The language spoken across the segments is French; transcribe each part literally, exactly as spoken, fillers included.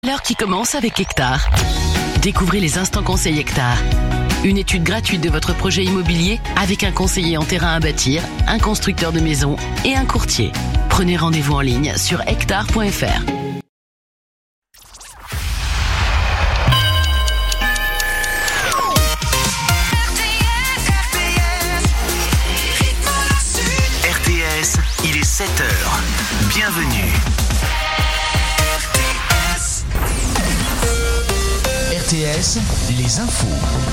l'heure qui commence avec Hectare. Découvrez les instants conseils Hectare. Une étude gratuite de votre projet immobilier avec un conseiller en terrain à bâtir, un constructeur de maisons et un courtier. Prenez rendez-vous en ligne sur hectare point f r. R T S, il est sept heures. Bienvenue. R T S, les infos.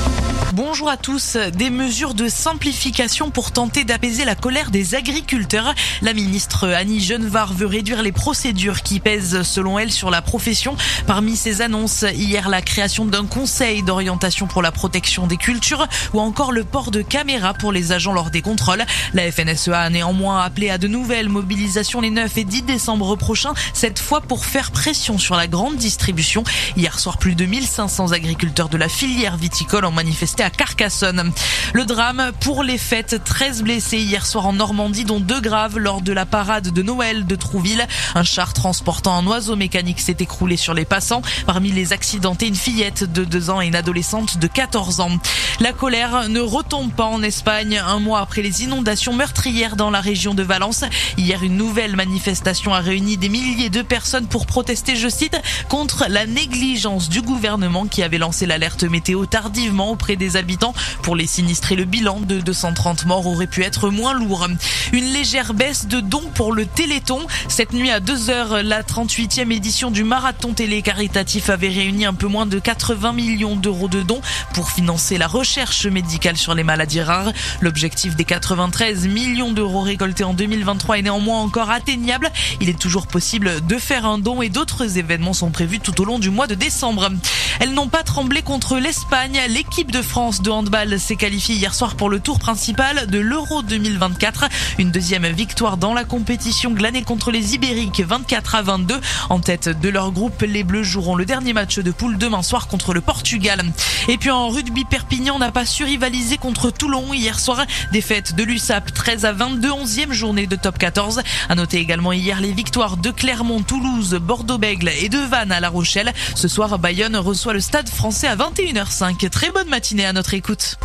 Bonjour à tous. Des mesures de simplification pour tenter d'apaiser la colère des agriculteurs. La ministre Annie Genevard veut réduire les procédures qui pèsent, selon elle, sur la profession. Parmi ses annonces, hier, la création d'un conseil d'orientation pour la protection des cultures ou encore le port de caméras pour les agents lors des contrôles. La F N S E A a néanmoins appelé à de nouvelles mobilisations les neuf et dix décembre prochains, cette fois pour faire pression sur la grande distribution. Hier soir, plus de mille cinq cents agriculteurs de la filière viticole ont manifesté à Carcassonne. Le drame pour les fêtes, treize blessés hier soir en Normandie, dont deux graves lors de la parade de Noël de Trouville. Un char transportant un oiseau mécanique s'est écroulé sur les passants. Parmi les accidentés, une fillette de deux ans et une adolescente de quatorze ans. La colère ne retombe pas en Espagne. Un mois après les inondations meurtrières dans la région de Valence, hier une nouvelle manifestation a réuni des milliers de personnes pour protester, je cite, contre la négligence du gouvernement qui avait lancé l'alerte météo tardivement auprès des habitants. Pour les sinistrés, le bilan de deux cent trente morts aurait pu être moins lourd. Une légère baisse de dons pour le Téléthon. Cette nuit à deux heures, la trente-huitième édition du marathon télé caritatif avait réuni un peu moins de quatre-vingts millions d'euros de dons pour financer la recherche médicale sur les maladies rares. L'objectif des quatre-vingt-treize millions d'euros récoltés en deux mille vingt-trois est néanmoins encore atteignable. Il est toujours possible de faire un don et d'autres événements sont prévus tout au long du mois de décembre. Elles n'ont pas tremblé contre l'Espagne. L'équipe de France de handball s'est qualifiée hier soir pour le tour principal de l'Euro deux mille vingt-quatre. Une deuxième victoire dans la compétition glanée contre les Ibériques vingt-quatre à vingt-deux. En tête de leur groupe, les Bleus joueront le dernier match de poule demain soir contre le Portugal. Et puis en rugby, Perpignan n'a pas su rivaliser contre Toulon hier soir. Défaite de l'U S A P treize à vingt-deux, onzième journée de top quatorze. À noter également hier les victoires de Clermont, Toulouse, Bordeaux-Bègles et de Vannes à La Rochelle. Ce soir, Bayonne reçoit le Stade Français à vingt et une heures cinq. Très bonne matinée à notre écoute.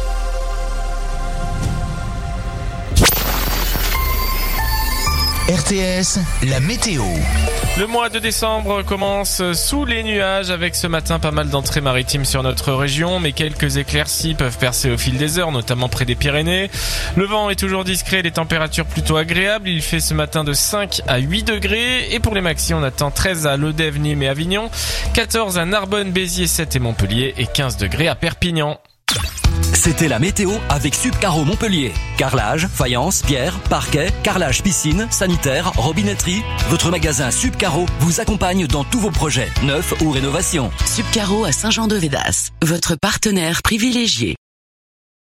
R T S, la météo. Le mois de décembre commence sous les nuages avec ce matin pas mal d'entrées maritimes sur notre région, mais quelques éclaircies peuvent percer au fil des heures, notamment près des Pyrénées. Le vent est toujours discret, les températures plutôt agréables. Il fait ce matin de cinq à huit degrés et pour les maxis, on attend treize à Lodève, Nîmes et Avignon, quatorze à Narbonne, Béziers, Sète et Montpellier et quinze degrés à Perpignan. C'était la météo avec Subcaro Montpellier. Carrelage, faïence, pierre, parquet, carrelage piscine, sanitaire, robinetterie. Votre magasin Subcaro vous accompagne dans tous vos projets, neufs ou rénovations. Subcaro à Saint-Jean-de-Védas, votre partenaire privilégié.